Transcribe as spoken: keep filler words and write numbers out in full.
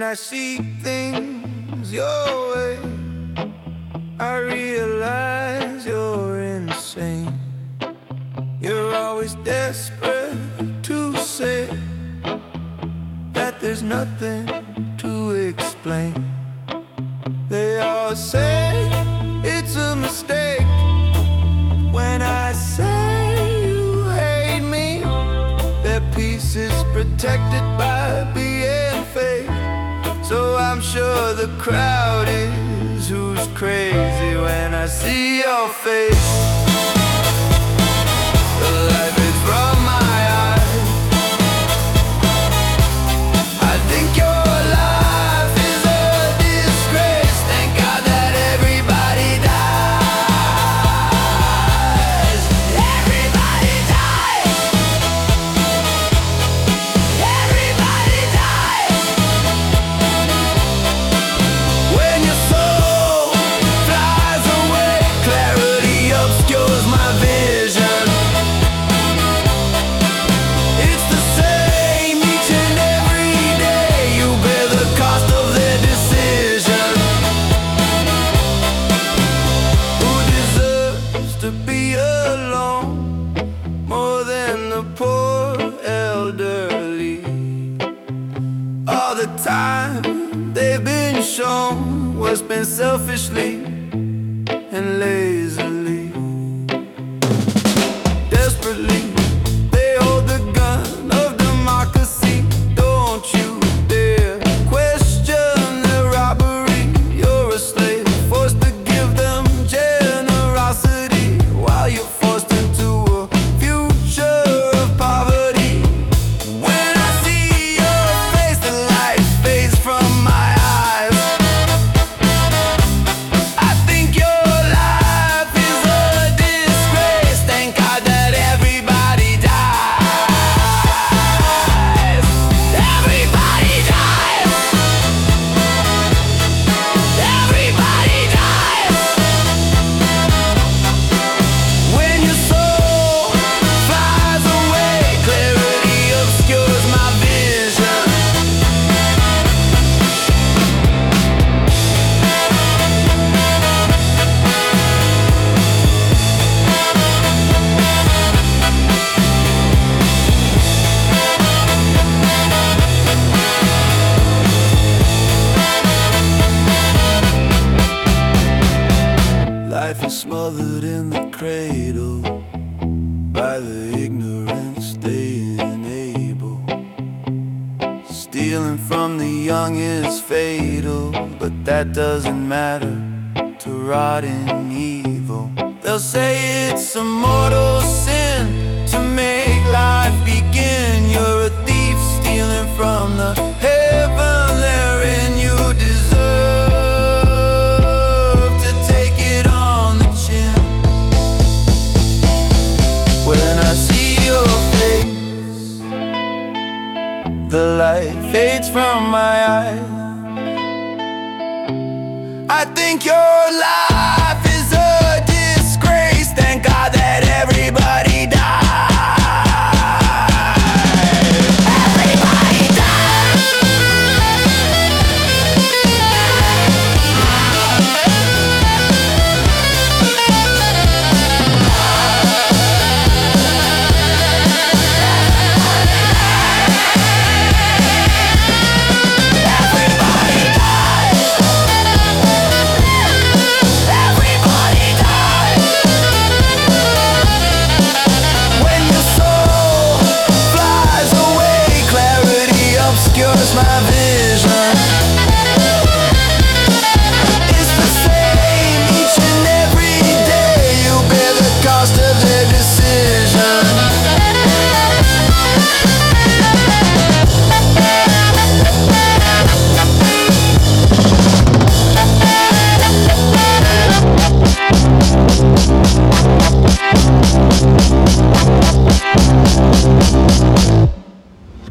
When I see things your way, I realize you're insane. You're always desperate to say that there's nothing to explain. They all say it's a mistake when I say you hate me. Their peace is protected by being fake. So I'm sure the crowd is who's crazy when I see your face. The light fades from my eyes. I think your life is a disgrace. Thank God that everybody dies. Everybody dies. Everybody dies. When your soul flies away, clarity obscures my vision. It's the same each and every day. You bear the cost of their decision. Who deserves to be alone more than the poor elderly? All the time they've been shown what's been selfishly and lazily. Desperately, they hold the gun of democracy. Don't you dare question their robbery. You're a slave, forced to give them generosity, while you're forced into a future of poverty. When I see your face, the light fades from my eyes. I think your life is a disgrace. Thank God that everybody dies. Everybody dies. Everybody dies. When your soul flies away, clarity obscures my vision. Life is smothered in the cradle by the ignorance they enable. Stealing from the young is fatal, but that doesn't matter to rotting evil. They'll say it's a mortal sin to make life begin. You're a thief stealing from the heaven therein. You deserve to take it on the chin. When I see your face, the light fades from my eyes. I think your life